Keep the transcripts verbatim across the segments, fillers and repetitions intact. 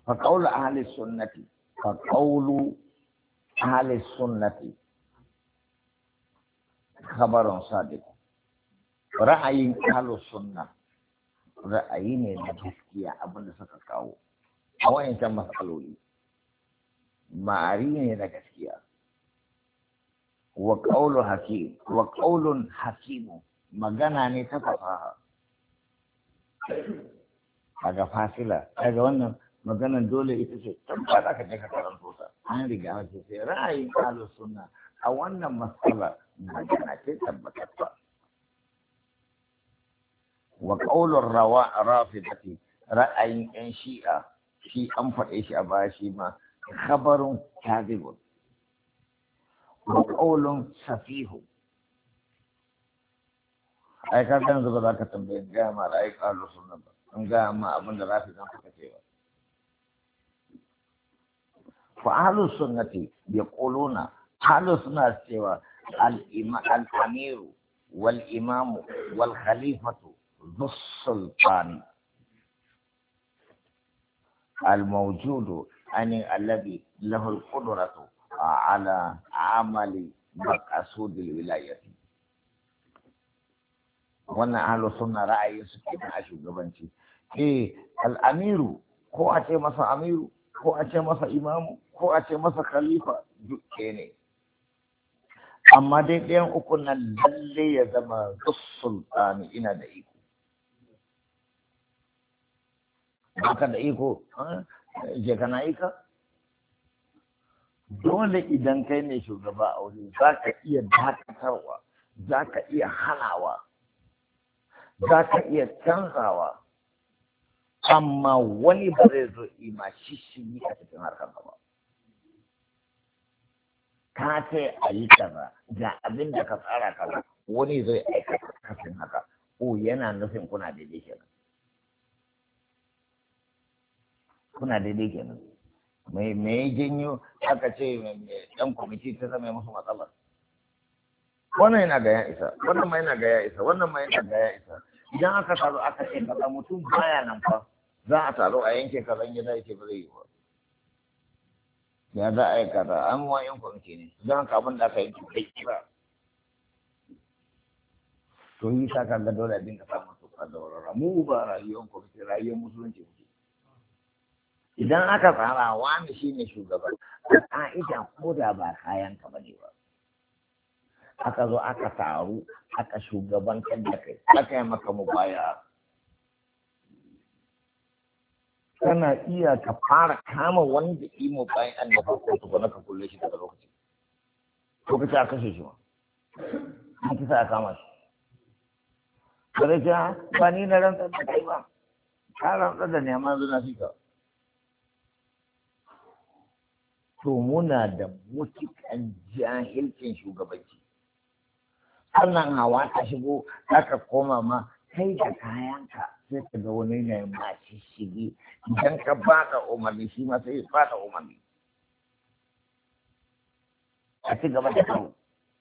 fa qawlu ahli sunnati fa qawlu ahli sunnati khabarun sadiq. Ra'ayin ahli sunna ra'ayi ne na gaskiya abinda suka kawo a wayancan matsaloli ma'ari ne na gaskiya wa qawlu hakim wa qawlun hakim magana ne ta fasaha daga fasila daga wannan maganan dole ita ce tabbata ka je ka karanto ta an riga an ce sai ra'ayin ahlus sunna a wannan matsala magana ce tabbata wa qawlur rawa rafidati ra'ayin yan shi'a shi an faɗe shi a baya shi ma khabarun kadhibun wa qawlun safihu ai ka gan zuba za ka tambaye ga ma ra'ayin ahlus sunna ba an ga ma abin da rafidan suka ce ba fa ahlus sunnati yaquluna ahlus sunna cewa al-amiru wal imamu wal khalifatu ذو السلطان الموجود يعني الذي له القدرة على عمل مقصود الولاية. وانا أهل السنة رأي سكين عشو قبنتي إيه الأمير هو أتي مسا أمير هو أتي مسا إمام هو أتي مسا خليفة جوكيني أما دي دين أكون للي يزم ذو السلطان إنا دائكو baka da iko je kana ika dole idan kai ne shugaba a wuri za ka iya dakatarwa za ka iya hanawa za ka iya canzawa amma wani ba zai zo ima shishigi a cikin harkar ba ka ce a yi kaza ga abin da ka tsara kaza wani zai aikata kafin haka ko yana nufin kuna daidai kenan kuna daidai kenan mai mai janyo aka ce ɗan kwamiti ta zama musu matsala wannan yana ga ya isa wannan ma yana ga ya isa wannan ma yana ga ya isa idan aka taro aka ce kaza mutum baya nan fa za a taro a yanke kazan gida yake ba zai yi ba ya za a yi kaza an ma yan kwamiti ne don haka abin da aka yanke kai kira to yi sa kan ga dole a dinga samun su da warara mu ba rayuwar kwamiti rayuwar musulunci muke idan aka tsara wani shi ne shugaban a ƙa'ida ko da ba kayan ka bane ba aka zo aka taru aka shugabantar da kai aka yi maka mubaya kana iya ka fara kama wanda yi mubaya an da farko to ba ka kulle shi daga lokaci ko ka ce a kashe shi ma an kisa a kama shi ba zai ce ba ni na rantsar da kai ba ka rantsar da neman zuna fi ka to muna da mutukan jahilcin shugabanci sannan hawa ta shigo aka koma ma kai da kayanka sai ka ga wani ne ma shige idan ka baka umarni shi ma sai baka umarni a ci gaba da kawo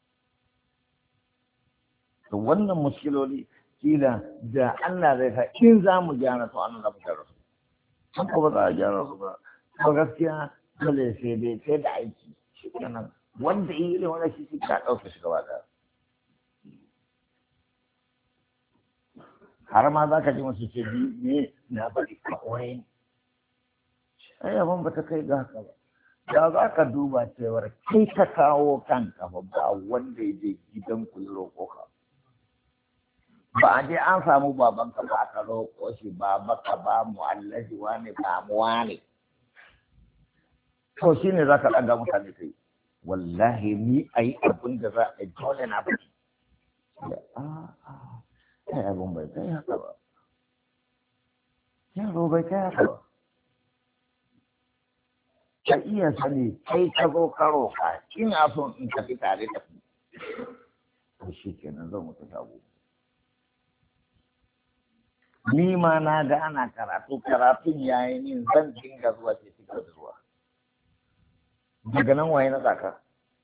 to wannan muskiloli kila da Allah zai sa in za mu gyara to an zamu gyara su haka ba za a gyara su ba to gaskiya dole sai dai sai da aiki shi kenan wanda yi irin wani shi ka ɗauka shi gaba ɗaya har ma za ka ji masu ce biyu ne na bari kawai ai abin ba ta kai ga haka ba da za ka duba cewar kai ta kawo kanka ba ba wanda ya je gidan ku roƙo ka ba a je an samu babanka ba aka roƙo shi ba ka ba mu allahi wane ba mu wane to shi ne za ka ɗaga mutane kai wallahi ni a yi abin da za a dole na faɗi da a'a kai abin bai kai haka ba yaro bai kai haka ba ka iya sani kai ka zo karo ka ina son in tafi tare da ku to shi kenan zan mutu sabo ni ma na ga ana karatu karatun yayi min zan dinga zuwa ce cikin da zuwa daga nan waye na tsaka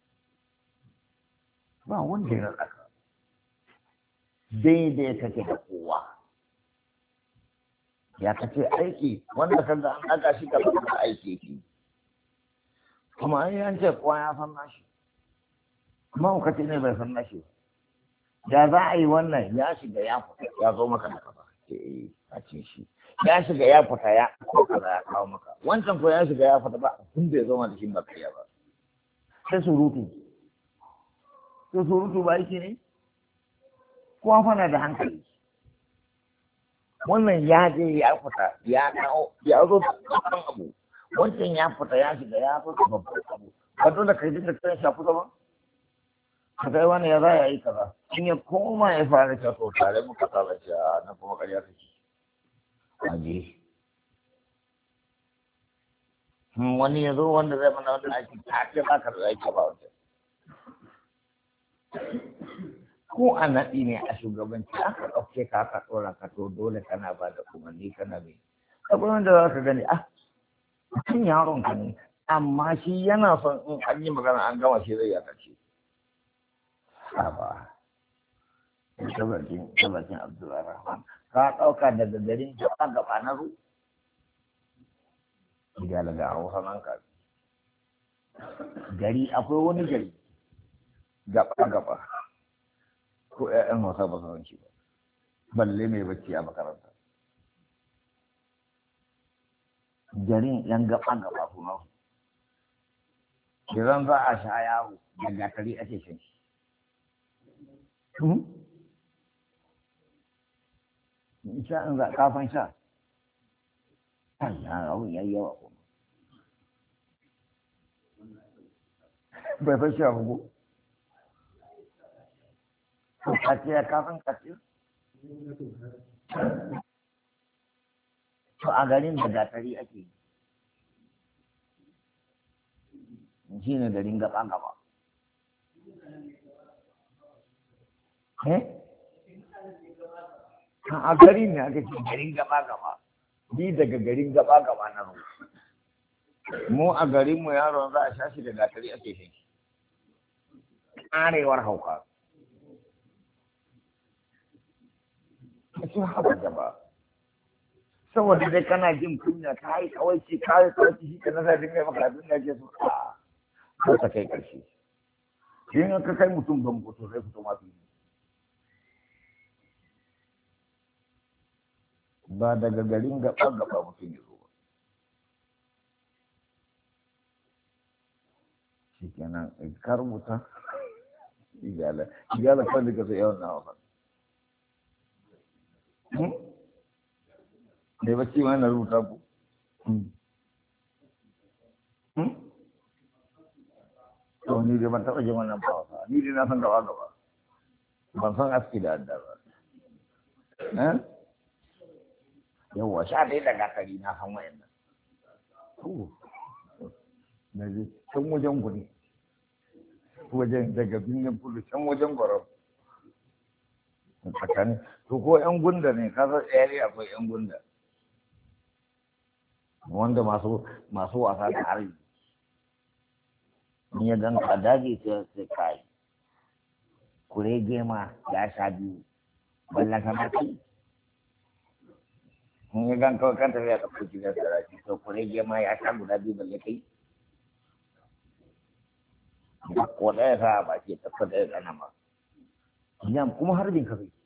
ba wanda ya na tsaka daidai kake da kowa ya kace aiki wanda kan ga an ɗaga shi gaba da aiki ki kuma an yi ce kowa ya san nashi kuma hukaci ne bai san nashi ya za a yi wannan ya shiga ya fita ya zo maka da kafa ke a ce shi ya shiga ya fita ya kaza ya kawo maka wancan ko ya shiga ya fita ba tun da ya zo da shi ba kariya ba sai surutu sai surutu ba yake ne kowa fana da hankali wannan ya je ya fita ya kawo ya zo da babban abu wancan ya fita ya shiga ya zo da babban abu ba dole kai dinga tsayin shafi ba ka kai wani ya za ya yi kaza in ya koma ya fara ta to tare muka saba ce a na kuma ƙarya kake aje wani ya zo wanda zai mana wanda aiki ta ce ba ka da aiki ba wanda ko a naɗi ne a shugabanci aka ɗauke ka aka ɗora ka to dole kana ba da umarni kana mai akwai wanda za ka gani ah mutum yaron ka ne amma shi yana son in an yi magana an gama shi zai yaka ce haba tabbacin tabbacin abdulrahman ka ɗauka daga garin gaba gaba na ru ya daga hausa nan ka gari akwai wani gari gaba gaba ko ƴaƴan wasa ba su shi ba balle mai bacci a makaranta garin yan gaba gaba kuma idan za a sha yawo da gatari ake shan shi sha in za kafan sha Allah abun yayi yawa kuma bai fa sha bugu kaciya kafin kaciya to a garin da gatari ake yi shi ne garin gaba gaba eh a garin ne aka ce garin gaba gaba ni daga garin gaba gaba na ruwa mu a garin mu yaron za a sha shi da gatari ake shi arewar hauka sun haɓa gaba saboda dai kana jin kunya ka yi kawai ce ka yi kawai shi ka nasa dinga maka abin da ke so a ko ta kai ƙarshe in ka kai mutum ban mutu zai fito ma fili ba daga garin gaba gaba mutum ya zo ba shi kenan ka rubuta igala igala kan da ka sai yawan nawa ba da bacci ma na rubuta ku to ni dai ban taɓa jin wannan ba ni dai na san gaba gaba ban san aski da adda ba yawwa sha ɗaya da gatari na san wayannan na je can wajen guri wajen daga birnin kudu can wajen gwaram tsakanin to ko yan gunda ne ka san tsayari akwai yan gunda wanda masu masu wasa da harbi in ya gan ka daji sai sai kai kure gema ya sha biyu ballan kana kai in ya gan kawai kan tafiya ta kuci da sarari to kure gema ya sha guda biyu balle kai ko ɗaya sa ba ke tafi ɗaya tsana ma yan kuma harbin ka kai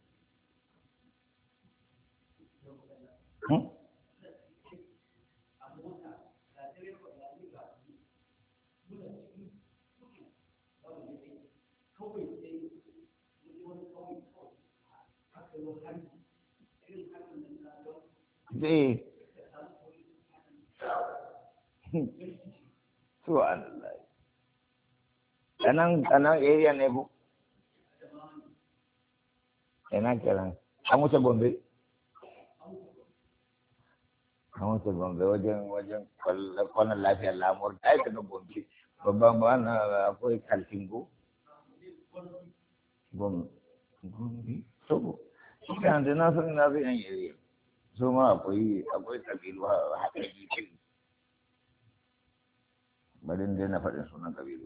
zai su Allah kanan kanan area ne bu ina kiran an wuce gombe an wuce gombe wajen wajen kwanan lafiyar lamur da aika na gombe babban ba na akwai kaltingo gombe so shi kan da na san na zai yan area so ma akwai akwai kabilu haɗari kai bari dai na faɗin sunan kabilu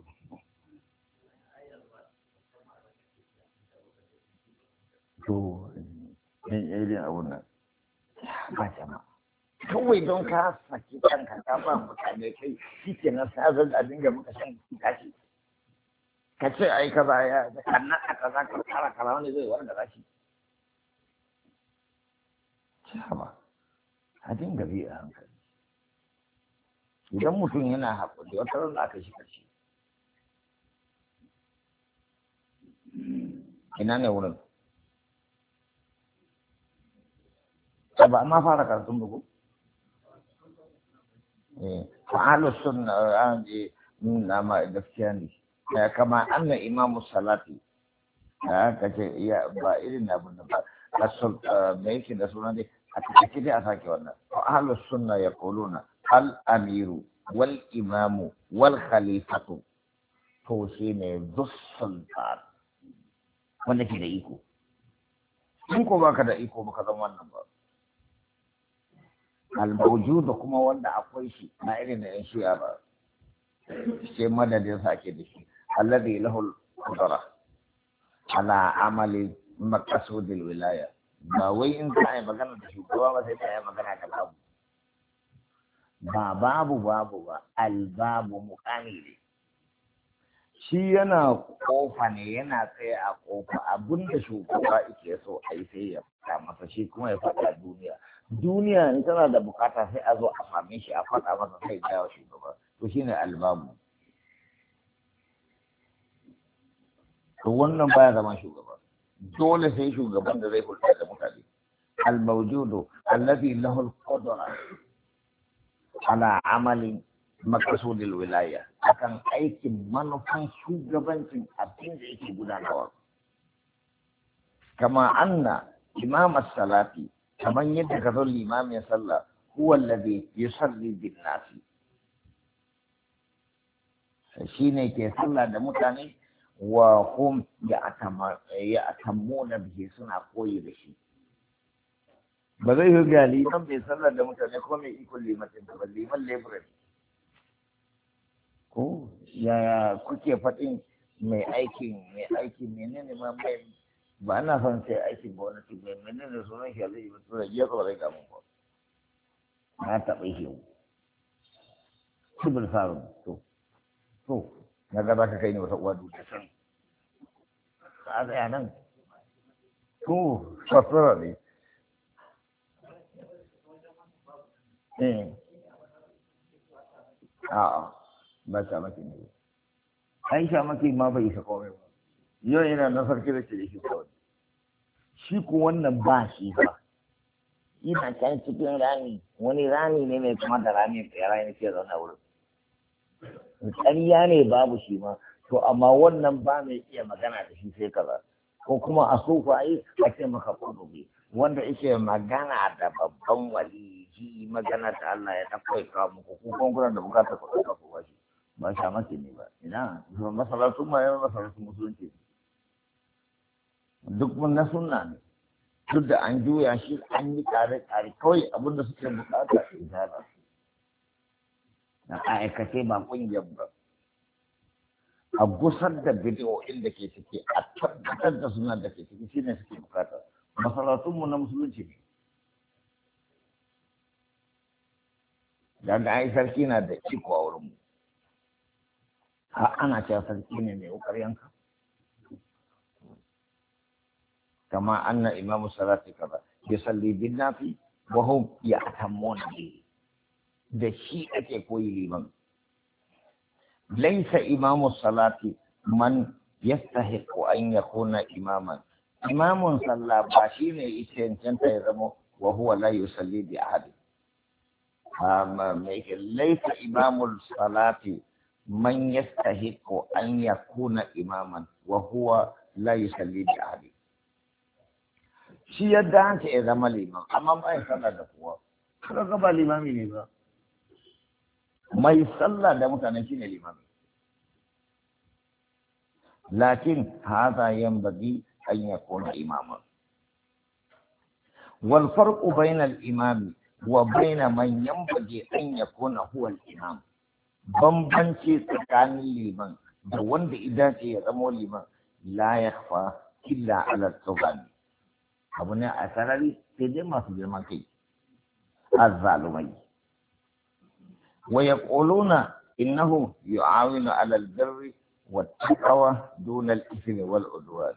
to in irin abun nan ba jama'a kawai don ka saki kanka ka ba mutane kai shi ke nan sai zan a dinga muka shan kashi ka ce ai ka ba ya da kannan a kaza ka kara kara wani zai wanda kashi ci haba a dinga bi a hankali idan mutum yana haƙuri wata ran aka shi kashi ina ne wurin ba ma fara karatun bugu fa'alu sunna an ji nuna ma gaskiya ne kama anna imamu salati ka ce ya ba irin abin da ba rasul me yake da suna dai a cikin dai a sake wannan fa'alu sunna yaquluna al amiru wal imamu wal khalifatu to shine dus sultan wanda ke da iko in ko baka da iko baka zama wannan ba al-mawjud kuma wanda akwai shi na irin da shi'a ba sai madadin sa ake da shi alladhi lahu al-qudra ala amali maqsud al-wilaya ba wai in ka yi magana da shugaba ba sai ka yi magana da babu ba babu babu ba al-babu muqami ne shi yana kofa ne yana tsaye a kofa abinda shugaba yake so a yi sai ya faɗa masa shi kuma ya faɗa duniya duniya in tana da bukata sai a zo a same shi a faɗa masa sai ya wa shugaba to shine albabu to wannan baya zama shugaba dole sai shugaban da zai hulɗa da mutane al-mawjudu alladhi lahu al-qudra ala amalin maqsudil wilaya akan aikin manufan shugabancin abin da yake gudanarwa kama anna imam as-salati kaman yadda ka zo limamin sallah huwa alladhi yusalli bin nasi shine ke sallah da mutane wa hum ya'tamuna bihi suna koyi da shi ba zai yi ga liman bai sallah da mutane ko mai ikon limatin ba liman lebrin ko yaya kuke faɗin mai aikin mai aikin menene ma mai ba ana son sai aikin gwamnati mai menene sunan shi zai yi mutu da jiya kawai zai gamun ba na taɓa shi cibir sarun to to na gaba ka kai ne wata uwa dutse san a tsaya nan to fasara ne eh a'a ba ta maki ne ai sha maki ma bai isa komai ba yau yana na sarki da ke da shi kawai shi ko wannan ba shi ba ina can cikin rami wani rami ne mai kuma da rami ya rami ke zaune a wurin ƙarya ne babu shi ma to amma wannan ba mai iya magana da shi sai kaza ko kuma a so ku ai a ce maka kudubi wanda yake magana da babban waliji magana ta Allah ya tafi ka muku ku kun kuna da bukatar ku ka ku ba shi ba sha maki ne ba ina masalatu ma yana masalatu musulunci duk mun na sunna ne duk da an juya shi an yi tare tare kawai abinda suke bukata izala na aikace ba kungiyar ba a gusar da bidiyoyin da ke ciki a tabbatar da suna da ke ciki shine suke bukata masalatunmu na musulunci ne daga ai sarki na da iko a wurinmu har ana cewa sarki ne mai wukar yanka kama anna imamu salati kaza yusalli bin nafi wa hum ya'tamuna bihi da shi ake koyi liman laisa imamu salati man yastahiqu an yakuna imaman imamun sallah ba shi ne ita cancanta ya zama wa huwa la yusalli bi ahadi laisa imamu salati man yastahiqu an yakuna imaman wa huwa la yusalli bi ahadi shi yadda an ce ya zama liman amma ba ya sallah da kowa kaga ba limami ne ba mai sallah da mutane shine limami lakin hadha yanbaghi an yakuna imaman wal farqu bayna al imam wa bayna man yanbaghi an yakuna huwa al imam bambanci tsakanin liman da wanda idan ce ya zama liman la yakhfa illa ala tawani abu ne a sarari sai dai masu girman kai الظالمين ويقولون إنه يعاون على البر والتقوى دون الإثم والعدوان.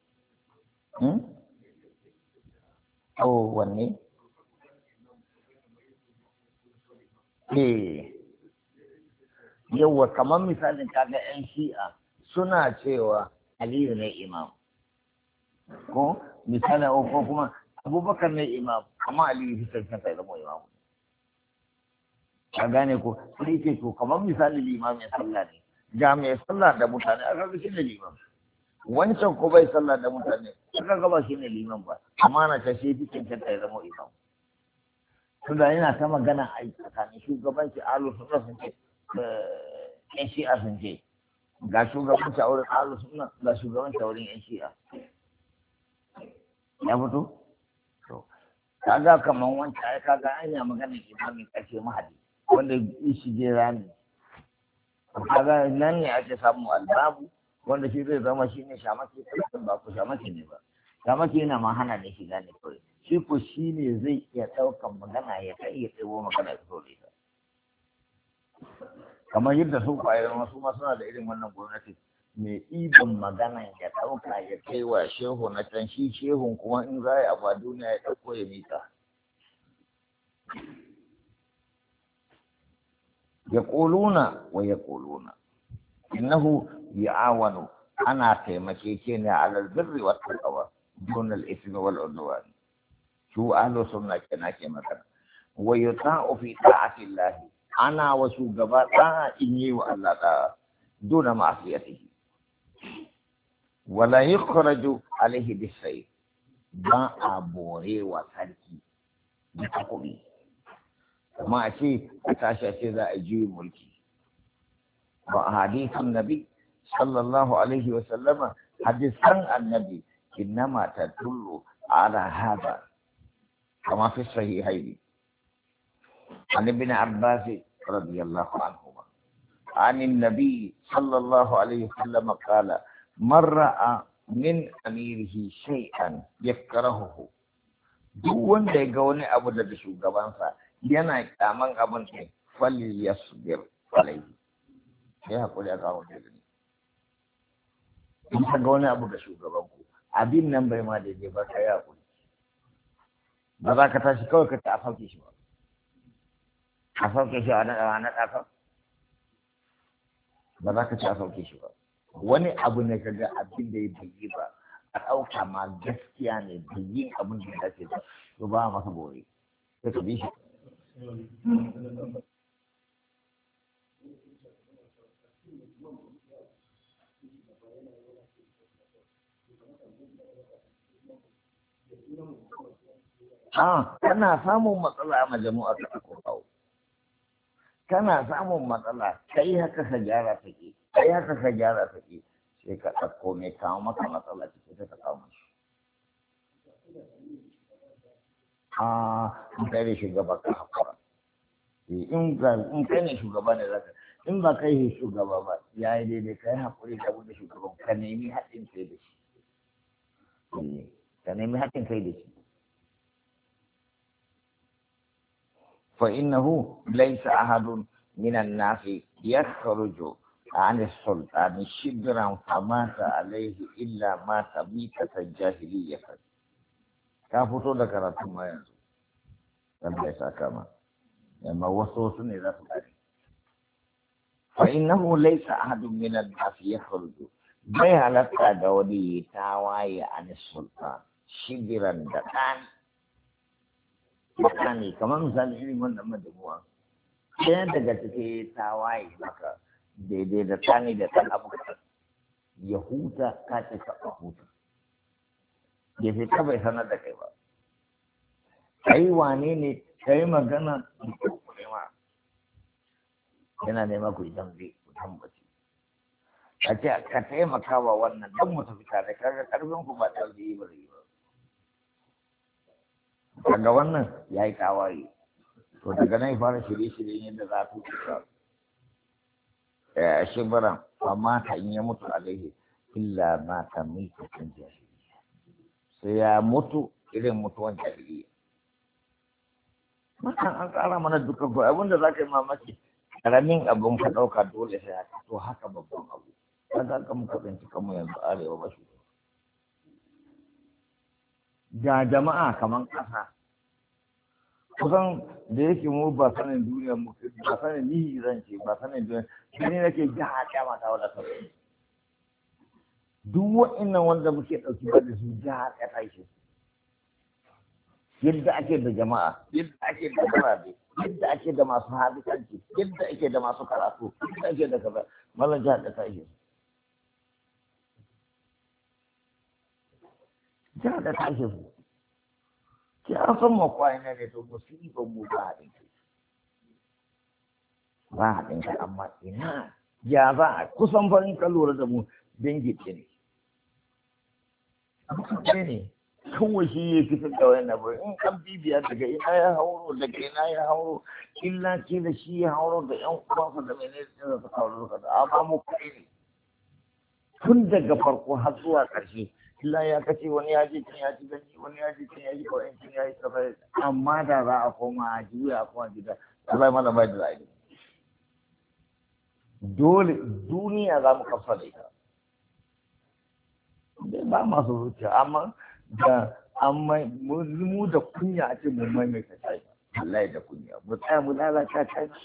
أو وني إيه يو كمان مثال كذا إن شيء سنة شيء علي ne imam ko misali ko kuma Abubakar ne imam amma Ali ya fitar da zama imam ka gane ko sai ce to kamar misali limam ya sallah ne ga mai sallah da mutane aka ga shine limam wancan ko bai sallah da mutane aka ga ba shine liman ba amma na ta shi fitin ta zama imam tunda yana ta magana a tsakanin shugabanci alu sunna sun ce yan shi'a sun ce ga shugabanci a wurin alu sunna ga shugabanci a wurin yan shi'a ya fito to kaga kaman wancan ai kaga an yi magana imamin karshe mahadi wanda shi je rami kaga nan ne ake samu albabu wanda shi zai zama shi ne shamaki ba ku shamaki ne ba shamaki yana ma hana ne shiga ne kawai shi ko shi ne zai iya ɗaukan magana ya kai ya tsawo magana ya fito da ita kamar yadda su kwayoyin wasu ma suna da irin wannan gwamnati mai ɗiban magana ya ɗauka ya kai wa shehu na can shi shehun kuma in za a yi abu a duniya ya ɗauko ya mita ya ƙuluna wa ya ƙuluna innahu ya'awanu ana taimake ke ne alal birri wa taqwa dun al ismi wal udwan su ahlu sunna kenan ke magana wa yuta'u fi ta'ati Allah ana wa shugaba da'a in yi wa Allah da'a duna ma'asiyatihi wala yukhraju alaihi bisayf ba a bore wa sarki da takobi kuma a ce a tashi a ce za a juyi mulki wa hadithun nabi sallallahu alaihi wa sallama hadisan annabi innama tadullu ala hada kama fi sahihaini عن ابن عباس رضي الله عنهما عن النبي صلى الله عليه وسلم قال من رأى من أميره شيئا يكرهه duk wanda ya ga wani abu daga shugabansa yana kyaman abin ne fali ya subir alaihi sai hakuri a kawo da gani in ka ga wani abu da shugaban ku abin nan bai ma daidai ba ka yi hakuri ba za ka tashi kawai ka ta a sauke shi ba a sauke shi a naɗa naɗa ka ba za ka ci a sauke shi ba wani abu ne ka ga abin da ya bayi ba a ɗauka ma gaskiya ne da yin abin da ya dace ba to ba masa bore sai ka bi shi a kana samun matsala a majamu'a ka ko kawo kana samun matsala kai haka ka gyara take kai haka ka gyara take sai ka ɗauko mai kawo maka matsala ce sai ka kawo mashi a in kai ne shugaba ka hakura in ga in kai ne shugaba ne zaka in ba kai ne shugaba ba ya yi daidai kai hakuri da wanda shugaban ka nemi haɗin kai da shi ka nemi haɗin kai da shi فإنه ليس أحد من الناس يخرج عن السلطان شبرا فمات عليه إلا مات ميتة الجاهلية كافتو ذكرت ما ينزل لم ليس كما لما وصوص إلى فلان فإنه ليس أحد من الناس يخرج بيها لك دولي تاواي عن السلطان شبرا دكان ne kamar misali irin wannan madamuwa ɗaya daga cikin tawaye maka daidai da tani da ɗan abu ya huta ka ce ka huta ya fi ta bai sanar da kai ba kai wane ne ka yi magana ma yana nema ku idan zai ku tambaci a ce ka taimaka wa wannan don mu tafi tare kaga karfin ku ba ɗauke yi ba zai ba daga wannan ya yi tawaye to daga nan fara shirye-shirye yadda za su kusa shibiran amma ta in ya mutu alaihi illa ma ta mita kan jahiliya sai ya mutu irin mutuwan jahiliya wannan an tsara mana dukkan ko abin da za ka yi mamaki karamin abin ka ɗauka dole sai haka to haka babban abu kaga ka muka tsinci kanmu yanzu arewa ba shi ga jama'a kaman ƙasa kusan da yake mu ba sanin duniya mu ba sanin ni zan ce ba sanin duniya shi ne nake ji a kyama ta wadda sauran duk wa'annan wanda muke ɗauki ba da su ji a ƙasa shi yadda ake da jama'a yadda ake da gurabe yadda ake da masu hadisanci yadda ake da masu karatu yadda ake da kaza mallan jihar da ta ishe jihar da ta ishe su ki an san makwai na ne to musibin mu ba haɗin kai ba haɗin kai amma ina ya za a kusan farin ka lura da mu dangi ce ne ne kawai shi ya fitar da wani abu in an bibiya daga ina ya hauro daga ina ya hauro illa ce da shi ya hauro da yan uwansa da mai nesa da suka hauro da amma mu kai ne tun daga farko har zuwa ƙarshe illa ya kace wani ya je can ya ci gani wani ya je can ya ji kawai can ya yi kafa amma da za a koma a juya a koma gida Allah mana bai da za'a dole duniya za mu kafa da ita ba masu zuciya amma da amma mu da kunya a ce mu maimaita China wallahi da kunya mu tsaya mu lalata China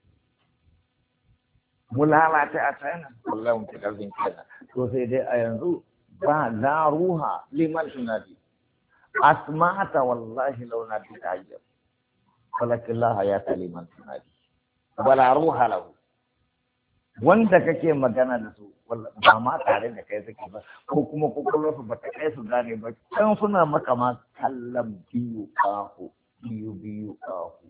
mu lalata a China wallahi mu karfin China to sai dai a yanzu ba la ruha liman tunadi asma'ata wallahi law nadi ta'ayyab walakin la hayata liman tunadi wala ruha lahu wanda kake magana da su ba ma tare da kai suke ba ko kuma kokolwarsu ba ta kai su gane ba can suna maka ma kallon biyu kahu biyu biyu kahu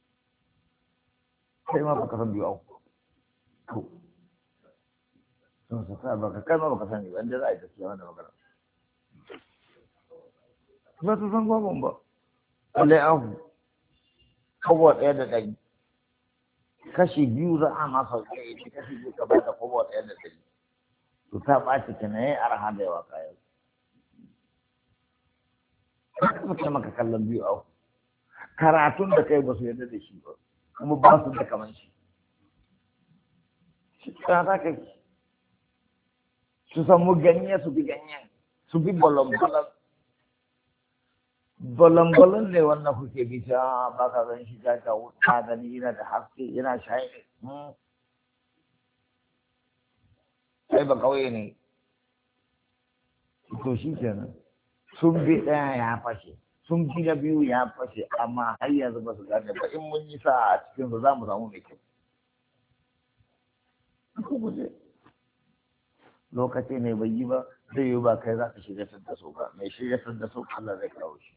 sai ma baka san biyu kahu to sun su sa baka kai ma baka sani ba inda za a yi tafiya wanda magana ba su san gwamnan ba alai ahu kowa ɗaya da ɗari kashi biyu za a masa kai kashi biyu ka ba da kowa ɗaya da ɗari to ta ɓaci ta na yi arha da yawa kayan ka ce maka kallon biyu au karatun da kai ba su yarda da shi ba kuma ba su da kaman shi shi ta za ka su samu ganye su bi ganyen su bi bolon-bolon bolon-bolon ne wannan kuke bisa ba ka zan shi ta ta wuta gani yana da haske yana shayi sai ba kauye ne to shi kenan sun bi ɗaya ya fashe sun bi na biyu ya fashe amma har yanzu ba su gane ba in mun yi sa a cikin su za mu samu mai kyau lokaci ne bai yi ba zai yi ba kai za ka shirya da su ba mai shirya da su Allah zai kawo shi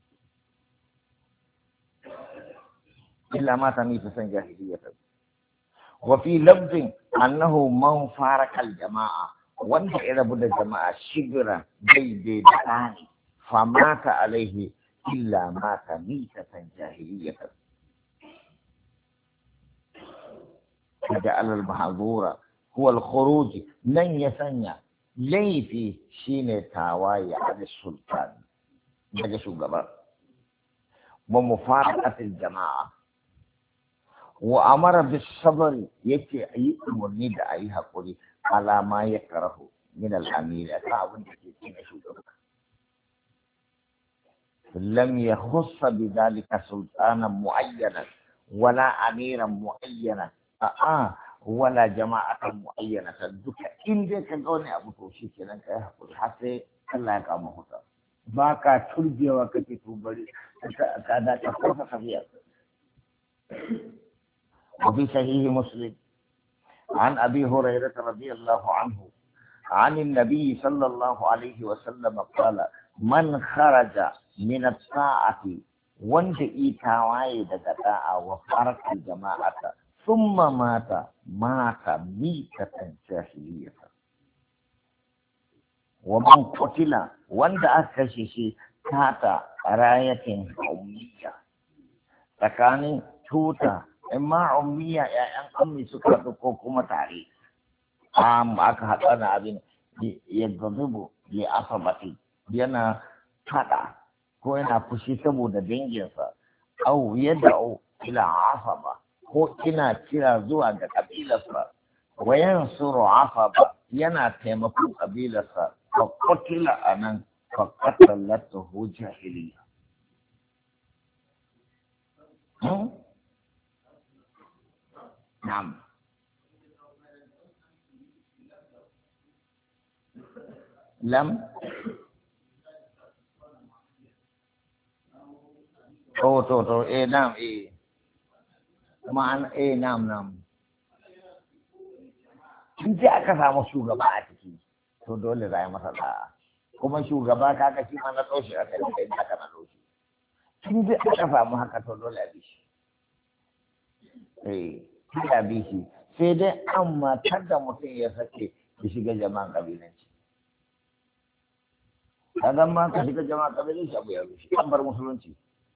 illa ma ta nufi san jahiliyyata وفي لفظ أنه من فارق الجماعة وانت إذا بدا جماعة شبرا بيدي دعاني فمات عليه إلا مات ميتة جاهلية فجعل المحظور هو الخروج لن يسنى لي في شين تاواي على السلطان بجسو قبر ومفارقة الجماعة وأمر بالصبر يكي أي أمرني دا أي حقوري على ما يكره من الأمير أتعاون يكي شوكا لم يخص بذلك سلطانا معينا ولا أميرا معينا آه ولا جماعة معينة دوكا إن دي كنوني أبو توشي كنان كي حقوري حتى الله يقام خطا باكا تلبي وكتي توبري كادا تخوص خفيا وفي صحيح مسلم عن أبي هريرة رضي الله عنه عن النبي صلى الله عليه وسلم قال من خرج من الطاعة وانت إيتاواي دقاء وفارق الجماعة ثم مات مات ميتة جاهلية ومن قتل وانت أكششي تاتا راية أمية تكاني توتا imma ummiya ƴaƴan ammi suka haɗu ko kuma tare am aka haɗa na abin ya gazubu ya asabati yana faɗa ko yana fushi saboda danginsa au yad'u ila asaba ko ina kira zuwa ga kabilarsa wa yansuru asaba yana taimakon kabilarsa fa qutila anan fa qatalatuhu jahiliya. hmm? Na'am. Lam to to to eh na'am eh ma'ana eh na'am na'am in ji aka samu shugaba a ciki to dole za a yi masa da'a kuma shugaba kaga shi ma na ɗaushi a kai da aka na ɗaushi in ji aka samu haka to dole a bi shi eh sai a bi shi sai dai amma kada mutum ya sake ya shiga jama'an kabilanci kaga ma ka shiga jama'an kabilanci abu ya rushe an bar musulunci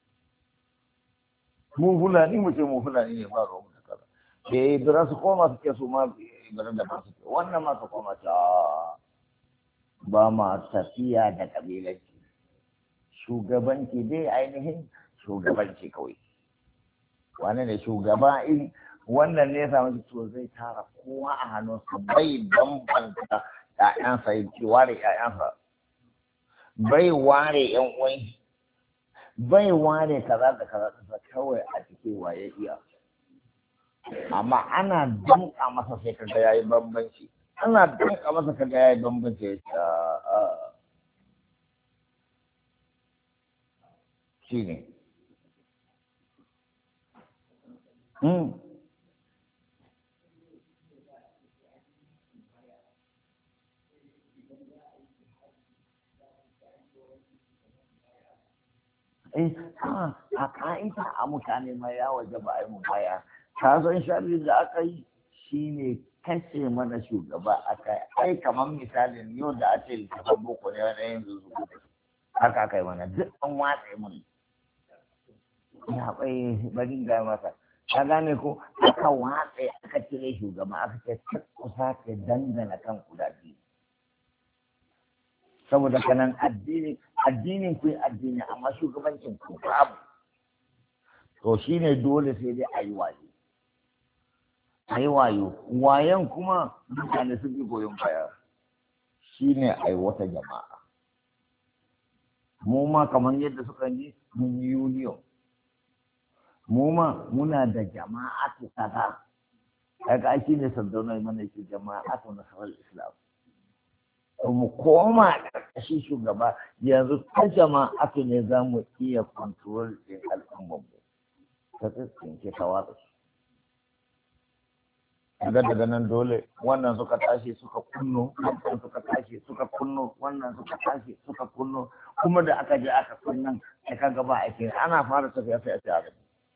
mu fulani mu ce mu fulani ne ba ruwan da kaza ke da su koma suke su ma ibarar da ba su ke wannan ma su koma ta ba ma tafiya da kabilanci shugabanci dai ainihin shugabanci kawai wani ne shugaba in wannan ne ya samu to zai tara kowa a hannunsa bai bambanta ƴaƴansa ya ce ware ƴaƴansa bai ware ƴan uwan bai ware kaza da kaza da kawai a cikin waye iya amma ana danka masa sai kaga yayi bambanci ana danka masa kaga yayi bambanci ya ce a shine hmm eh a ka'ida a mutane ma ya waje ba a yi baya ka san sharri da aka yi shine kashe mana shugaba aka ai kamar misalin yau da ake littafin boko ne wani yanzu zuwa haka aka yi mana duk an watsa mun ya bai bari ga masa ka gane ko aka watsa aka cire shugaba aka ce kusa ka dangana kan kudaji saboda kanan addini addinin ku addini amma shugabancin ku babu to shine dole sai dai ayi wayo ayi wayo wayan kuma mutane sun bi goyon baya shine ayi wata jama'a mu ma kamar yadda suka yi mun yi union mu ma muna da jama'atu kaza kaga ai shine sandauna mana yake jama'atu nasarar islam mu koma ƙarƙashin shugaba yanzu ta jama'atu ne za mu iya control ɗin al'ummarmu ta tsinke ta watsa su daga daga nan dole wannan suka tashi suka kunno wannan suka tashi suka kunno wannan suka tashi suka kunno kuma da aka je aka kunnan sai ka gaba ake ana fara tafiya sai a tare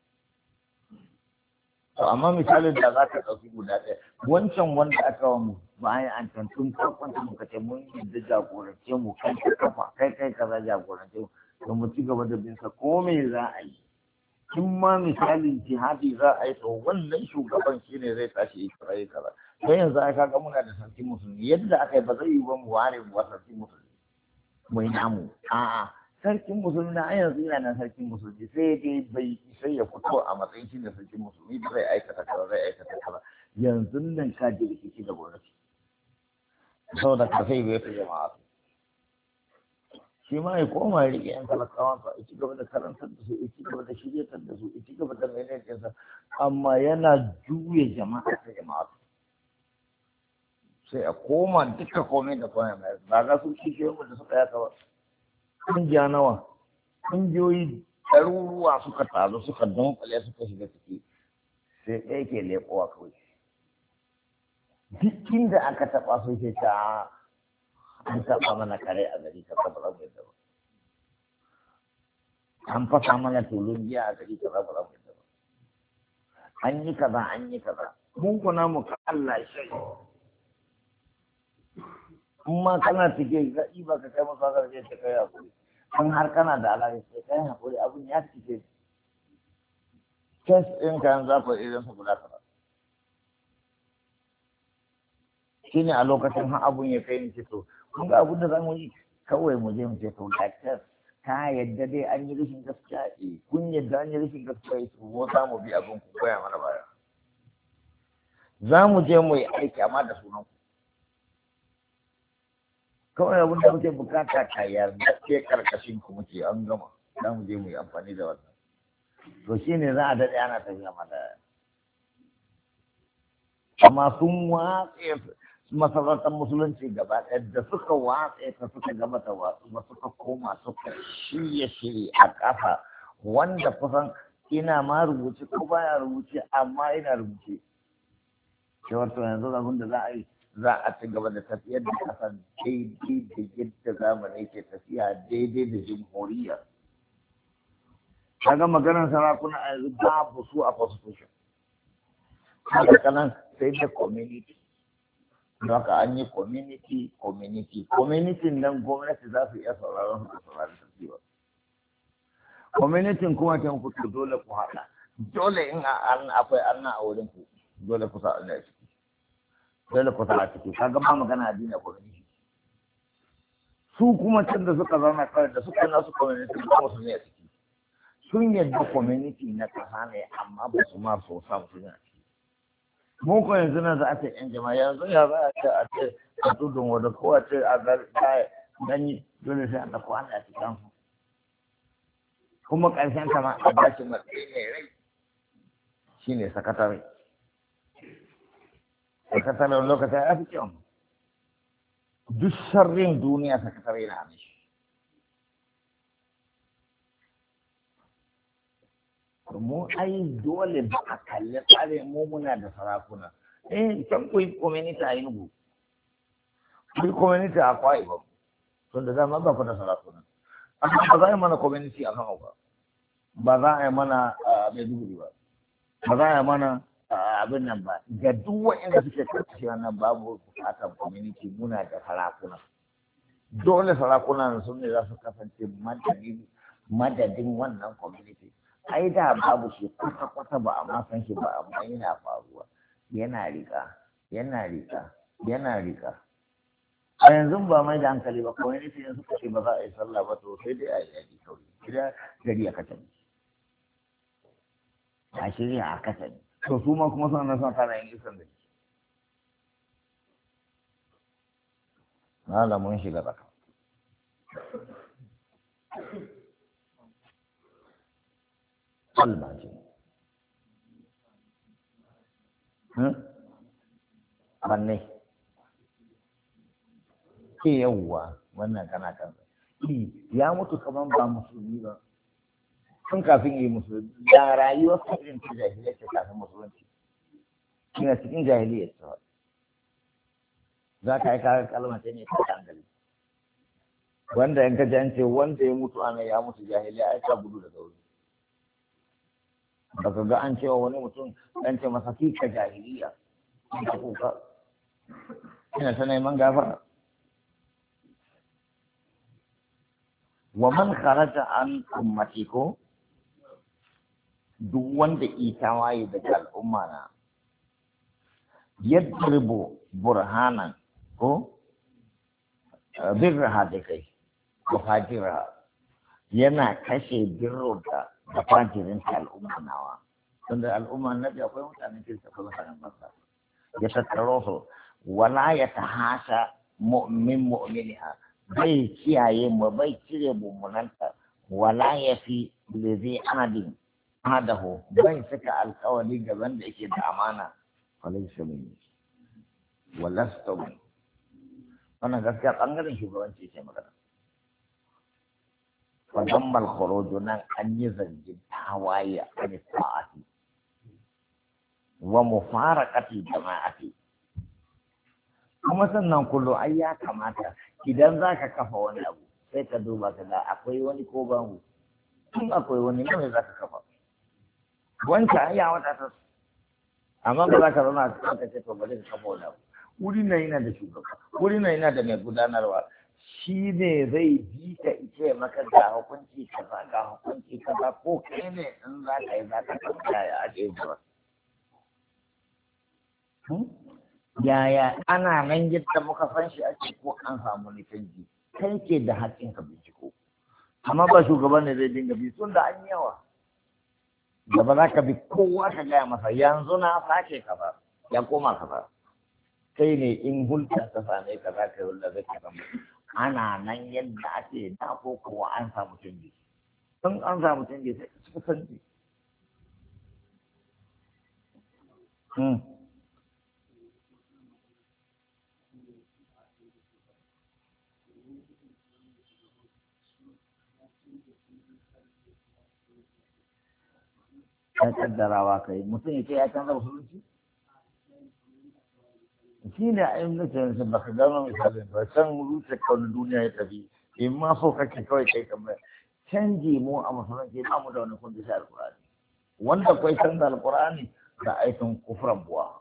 to amma misalin da za ka ɗauki guda ɗaya wancan wanda aka wa mu bayan an tantun farkon da muka ce mun yadda jagorance mu kai ka kafa kai kai kaza jagorance mu to mu ci gaba da bin sa ko me za a yi in ma misalin jihadi za a yi to wannan shugaban shi ne zai tashi yi kaza yi kaza to yanzu aka ga muna da sarki musulmi yadda aka yi ba zai yi ba mu ware mu sarki musulmi mu yi namu a'a sarkin musulmi na yanzu yana nan sarkin musulmi sai dai bai sai ya fito a matsayin shi da sarkin musulmi da zai aikata kaza zai aikata kaza yanzu nan ka je rikici da gwamnati saboda ka sai bai fi jama'a shi ma ya koma ya riƙe yan talakawan sa ya ci gaba da karantar da su ya ci gaba da shiryatar da su ya ci gaba da menene ɗinsa amma yana juya jama'a ta jama'a sai a koma duka komai da komai mai ba ga su shi mu da suka yaka ba kungiya nawa kungiyoyi ɗaruruwa suka taru suka dunkule suka shiga ciki sai ɗaya ke leƙowa kawai duk inda aka taɓa su ce ta an taɓa mana kare a gari ta taɓa rabu yadda ba an fasa mana tulun giya a gari ta taɓa rabu yadda ba an yi kaza an yi kaza mun kuna mu ka Allah shai in ma kana cike ga ba ka kai masu haka ce ta kai hakuri in har kana da alaƙa sai kai hakuri abin ya cike kes ɗin kayan zafa idan su guda kaza shi ne a lokacin har abun ya kai ni ce to kun ga abun da za mu yi kawai mu je mu ce to like ka yadda dai an yi rashin gaskiya eh kun yadda an yi rashin gaskiya eh ko za mu bi abin ku koya mana baya za mu je mu yi aiki amma da sunan ku kawai abin da muke bukata ka yarda ke karkashin ku muke an gama za mu je mu yi amfani da wannan to shine za a daɗe ana tafiya mata amma sun watse masarautar musulunci gaba ɗaya da suka watse ta suka gaba ta watsu ba suka koma suka shirye shirye a ƙasa wanda kusan ina ma rubuce ko baya rubuce amma ina rubuce cewar to yanzu abin da za a yi za a ci gaba da tafiyar da ƙasar daidai da yadda zamani ke tafiya daidai da jamhuriya kaga maganar sarakuna a yanzu babu su a constitution haka kanan sai da community don haka an yi community community community nan gwamnati za su iya sauraron su da sauraron tafiya community kuma ta muku dole ku haɗa dole in an akwai anna a wurin ku dole ku sa Allah ciki dole ku sa a ciki kaga ba magana addini a community su kuma can da suka zama kawai da suka nasu community ba su ne a ciki sun yadda community na kasa ne amma ba su ma so sa su ne a ciki mu ko yanzu na za a ce yan jama'a yanzu ya za a ce a ce a tudun wadda ko a ce a gani dole sai an ɗauko Allah a cikin su kuma ƙarshen kama a ba shi matsayi mai rai shi ne sakatare sakatare lokacin ya fi kyau duk sharrin duniya sakatare na mishi mu ai dole ba a kalli tsarin mu muna da sarakuna eh can ku yi community a Enugu ku yi community a Akwa Ibom tun da dama ba ku da sarakuna amma ba za a yi mana community a Kano ba ba za a yi mana a Maiduguri ba ba za a yi mana abin nan ba ga duk waɗanda suke karkashe wannan babu bukatar community muna da sarakuna dole sarakuna sun ne za su kasance madadin madadin wannan community ai da babu shi kwata-kwata ba a ma san shi ba amma yana faruwa yana rika yana rika yana rika a yanzu ba mai da hankali ba kawai ne sai suka ce ba za a yi sallah ba to sai dai a yi yaji kawai gida gari a kasa ne a shirya a kasa ne to su ma kuma suna son tana yin isan da shi malamin shiga tsaka kalma ce wanne ke yawwa wannan kana kan ya mutu kaman ba musulmi ba tun kafin yi musulmi da rayuwar irin ta jahiliya ce kafin musulunci ina cikin jahiliya ce za ka yi kaga kalma ce ne ta hankali wanda in ka ji an ce wanda ya mutu ana ya mutu jahiliya ai ka gudu da sauri baka ga an cewa wani mutum an ce masa fika jahiliya ina kuka ina ta neman gafara wa man kharaja an ummati ko duk wanda ita waye daga al'umma na yadribu burhanan ko birraha da kai ko fajira yana kashe birrunta da fajirin al'umma nawa tunda al'umma na da akwai mutanen kirka kuma sanan masa ya tattaro su wala ya tahasha mu'min mu'miniha bai kiyaye mu bai cire mummunanta wala ya fi lizi adin adahu bai saka alkawari gaban da yake da amana falaysa minni walasta min wannan gaskiya bangaren shugabanci ce magana فضم الخروج نان أن يزنج التهواي عن الطاعة ومفارقة الجماعة kuma sannan kullum ai ya kamata idan za ka kafa wani abu sai ka duba ka ga akwai wani ko babu in akwai wani ne za ka kafa wancan ya wata ta amma ba za ka zauna ka kanta ce to bari ka kafa wani abu wuri na yana da shugaba wuri na yana da mai gudanarwa shi ne zai ji ka ice maka ga hukunci kaza ga hukunci kaza ko kai ne in za ka yi za ka kanta ya ake zuwa yaya ana nan yadda muka san shi ake ko an samu ni canji kai ke da haƙƙin ka binciko amma ba shugaban ne zai dinga bi sun da an yawa da ba za ka bi kowa ka gaya masa yanzu na sake kaza ya koma kaza kai ne in hulɗa ta same ka za ka yi hulɗa zai ka ana nan yadda ake da ko kuwa an samu canji in an samu canji sai ka cika canji ya kaddarawa kai mutum ya ce ya canza musulunci shi ne a yin nufin ba ka gano misalin ba can rufe kawai duniya ya tafi in ma so kake kawai kai kamar canji mu a musulunci ba mu da wani kundi sai alkur'ani wanda kai canza alkur'ani da aikin kufran buwa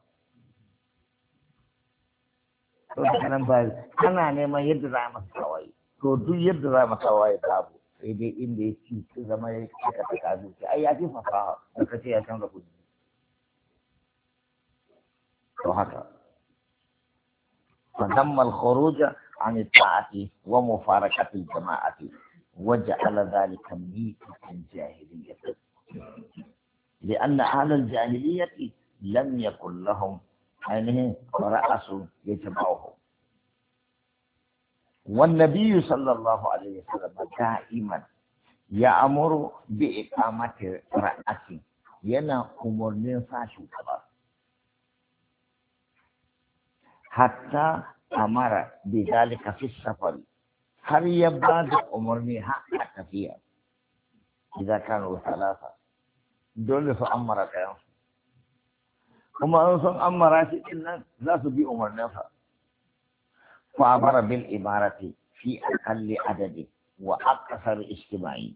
to da kanan ba kana neman yadda za a masa tawaye to duk yadda za a masa tawaye babu sai dai inda ya ci su zama ya cika ta kazu ce ai ya fi fasaha da ka ce ya canza kudi to haka فذم الخروج عن الطاعة ومفارقة الجماعة وجعل ذلك ميتة الجاهلية لأن أهل الجاهلية لم يكن لهم عينه رأس يجمعهم والنبي صلى الله عليه وسلم دائما يأمر بإقامة رأس ينا أمر نفاش كبار حتى أمر بذلك في السفر هل يبعد أمرني حقا فيها إذا كانوا ثلاثة دول فأمر كيان وما أنصن أمر شيئا لا تبي أمر نفسه فأمر بالإمارة في أقل عدد وأكثر اجتماعي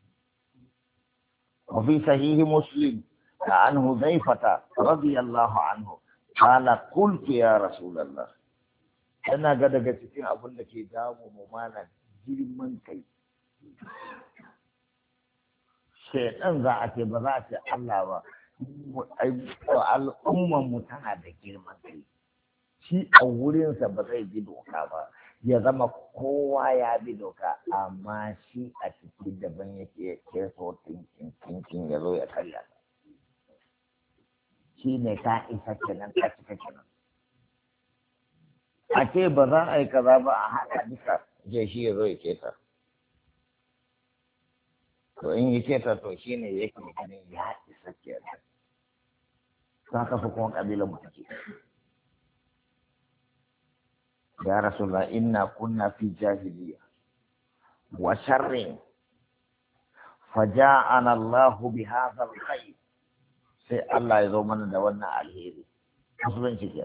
وفي صحيح مسلم عن حذيفة رضي الله عنه قال قلت يا رسول الله أنا قد قلت أقول لك دام ممانا جرمان كي شيئا ذات بذات الله الأمة متعدة جرمان كي shi a wurinsa ba zai bi doka ba ya zama kowa ya bi doka amma shi a ciki daban yake ke so tinkin tinkin ya zo ya karya shi ne ka isa kenan ka cika kenan a ce ba za a yi kaza ba a haɗa duka je shi ya zo ya keta to in yi keta to shi ne yake ganin ya isa kenan za ka fi kuma ƙabilan mu take يا رسول الله إنا كنا في جاهلية وشر فجاءنا الله بهذا الخير سي الله يضمن دولنا عليه أصلا كده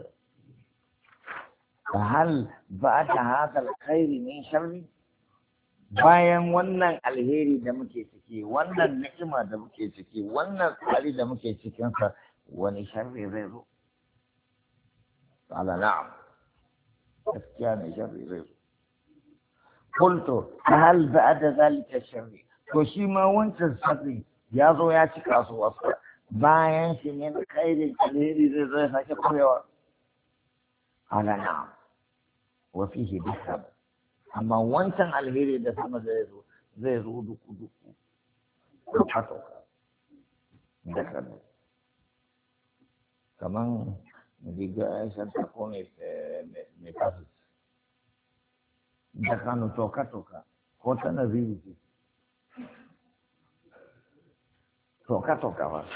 فهل بعد هذا الخير من شر bayan wannan alheri da muke ciki wannan ni'ima da muke ciki wannan tsari da muke cikin sa wani sharri zai zo qala na'am gaskiya ne sharri zai zo qultu hal ba'da zalika sharri to shi ma wancan sharri ya zo ya ci kasuwarsa bayan shi ne khairin alheri zai zo ya sake koyewa qala na'am wa fihi bihab amma wancan alheri da sama zai zo zai zo duku duku ko hato da kan kaman diga Aisyah ta kone mai kasu da kanu toka toka ko ta naziri ce toka toka ba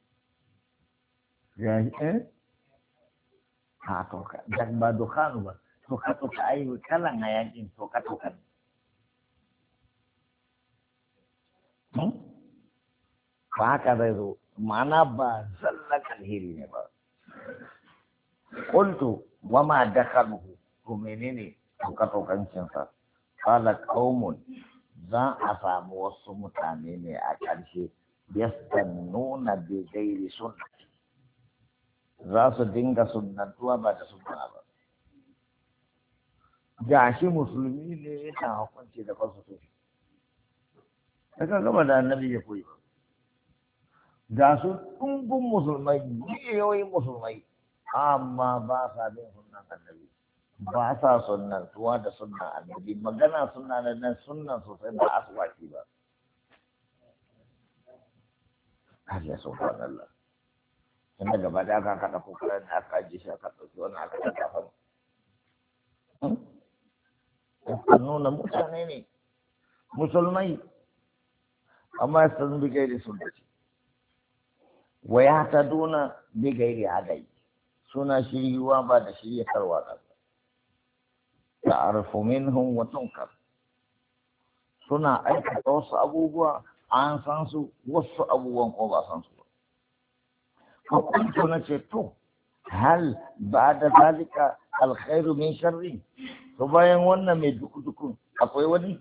ya eh ha toka da ba dokanu ba toka toka ai kalan hayakin toka toka hmm ba haka zai zo ma'ana ba zallan alheri ne ba قلت وما دخله ومنيني توكتوكان شنسا قال قوم ذا أفهم وصمتانيني أكالشي يستنون بغير سنة ذا سدنغ سنة وبعد سنة gashi musulmi ne yana hukunci da constitution daga gaba da annabi ya koyi ga su ɗumbin musulmai miliyoyin musulmai amma ba sa bin sunan annabi ba sa sunnan tuwa da sunnan annabi magana sunna da nan sunnan sosai ba aswaki ba Allah subhanallah inda gaba da aka kada kokarin da aka ji shi aka dauki wannan aka kada fa an nuna mutane ne musulmai amma sun bi gairi sun dace wa ya ta duna bi gairi hadai suna shiriwa ba da shiryatarwa ba ta'arfu minhum wa tunkar suna aikata wasu abubuwa an san su wasu abubuwan ko ba san su ba fa kuntu na ce to hal ba'da zalika alkhairu min sharri to bayan wannan mai duku duku akwai wani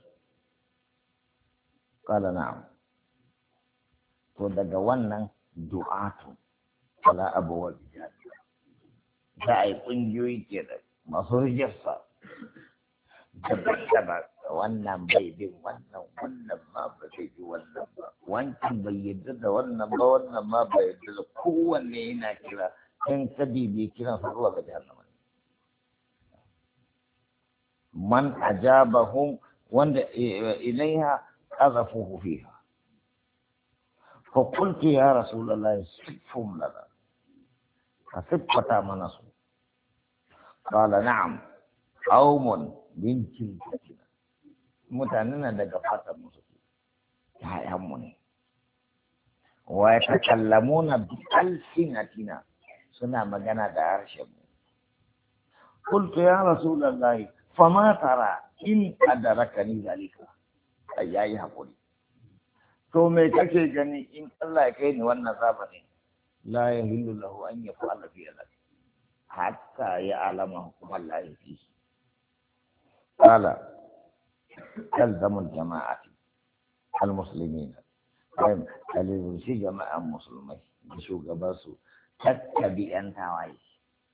kala na'am to daga wannan du'atu ala abuwa bijani za a yi ƙungiyoyi ke da masu rijista daban-daban wannan bai bin wannan wannan ma ba zai bi wannan ba wancan bai yadda da wannan ba wannan ma bai yadda da kowanne yana kira in ka bibi kiran sa zuwa ga jahannama man ajabahum wanda ilaiha qazafuhu fiha fa qultu ya rasulullah sifhum lana fasifata mana su qala na'am qaumun min jildatina mutanen nan daga fatan musu ya'yanmu ne wa yatakallamuna bi alsinatina suna magana da harshen mu qultu ya rasulullah fama tara in adarakani zalika ayayi hakuri to me kake gani in Allah ya kai ni wannan zamani la yahillu lahu an yaf'ala fi dhalik hatta ya'lama hukum Allah fi qala تلزم الجماعة المسلمين طيب الذي في جماعة مسلمين بشو قباسو تتبع أنت عايش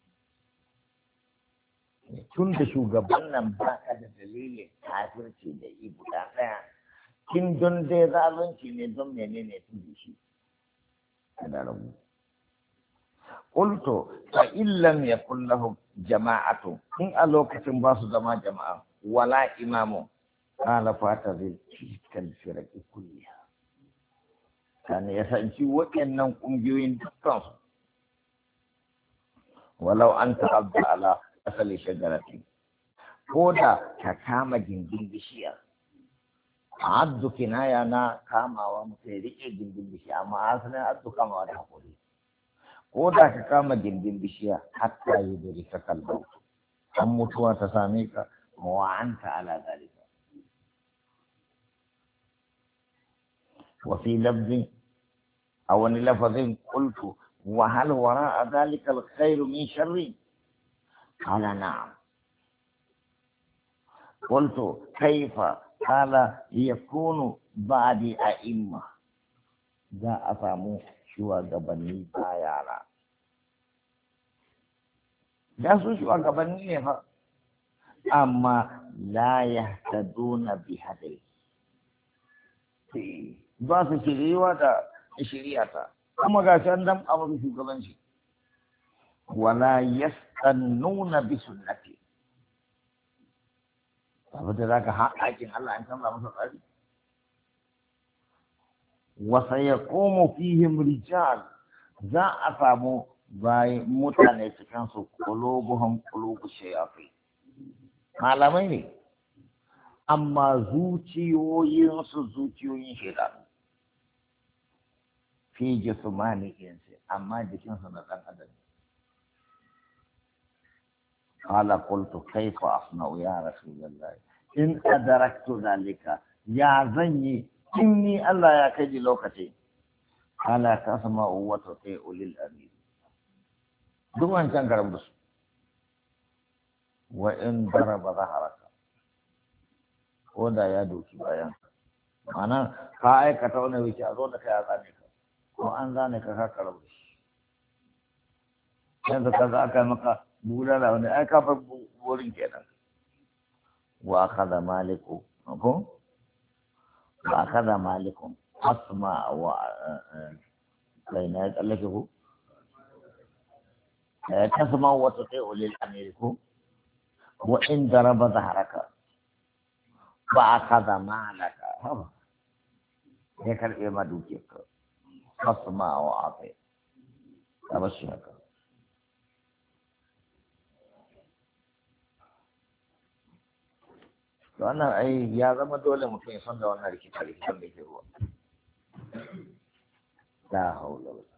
tun da shugaban nan ba ka da dalilin kafirci da ibu da ɗaya kin don dai zalunci ne don menene tun da shi kada rabu qultu fa illam yakul lahum jama'atu in a lokacin ba su zama jama'a wala imamu qala fatazil tilkal firaqi kulliha kana ya sanci waɗannan ƙungiyoyin dukkan su walau anta abda ala asali shajarati ko da ka kama gindin bishiya addu kinaya na kamawa mutum ya rike gindin bishiya amma asalin addu kamawa da hakuri ko da ka kama gindin bishiya hatta yi da rika kalbau an mutuwa ta same ka wa anta ala zalika wa fi lafzin a wani lafazin qultu wa hal wara'a zalika alkhairu min sharri قال نعم قلت كيف قال يكون بعد أئمة ذا أفهموا شو أقبني بايانا ذا شو أقبني أما لا يهتدون بهدي ba su shiriwa da shiriyata kuma ga shan dam abu shugabanci wala yastannuna bi sunnati saboda zaka haƙaƙin Allah an canza masa tsari wa sayaqumu fihim rijal za a samu bai mutane cikin su qulubuhum qulubu shayafi malamai ne amma zuciyoyin su zuciyoyin shaytan fi jismani insi amma jikin su na dan adam قال قلت كيف أصنع يا رسول الله إن أدركت ذلك يا زني إني الله يا كجي لوكتي قال تسمع وتطيع للأمير دوان كان قرب بس وإن ضرب ظهرك ودا يا دوكي بيان أنا كاي كتوني ويشي أزودك يا ذانك وأن ذانك كاكرب بس yanzu ka za ka maka bulala wanda ai ka bar wurin kenan wa akhadha maliku ko wa akhadha malikum asma wa kaina allake ko eh tasma wa tati'u lil amir ko wa in daraba zaharaka ba ka da malaka haba ya karɓe ma dukiyarka fasma wa afi ta bashi haka to wannan ai ya zama dole mutum ya san da wannan rikita rikitan da ke ruwa la haula